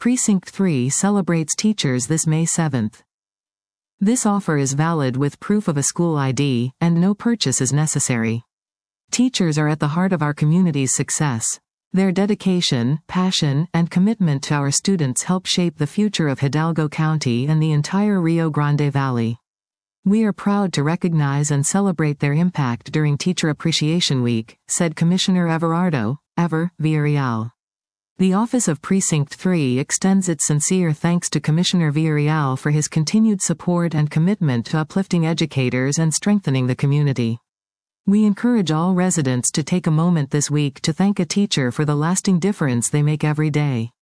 Precinct 3 celebrates teachers this May 7th. This offer is valid with proof of a school ID, and no purchase is necessary. Teachers are at the heart of our community's success. Their dedication, passion, and commitment to our students help shape the future of Hidalgo County and the entire Rio Grande Valley. We are proud to recognize and celebrate their impact during Teacher Appreciation Week, said Commissioner Everardo Villarreal. The Office of Precinct 3 extends its sincere thanks to Commissioner Villarreal for his continued support and commitment to uplifting educators and strengthening the community. We encourage all residents to take a moment this week to thank a teacher for the lasting difference they make every day.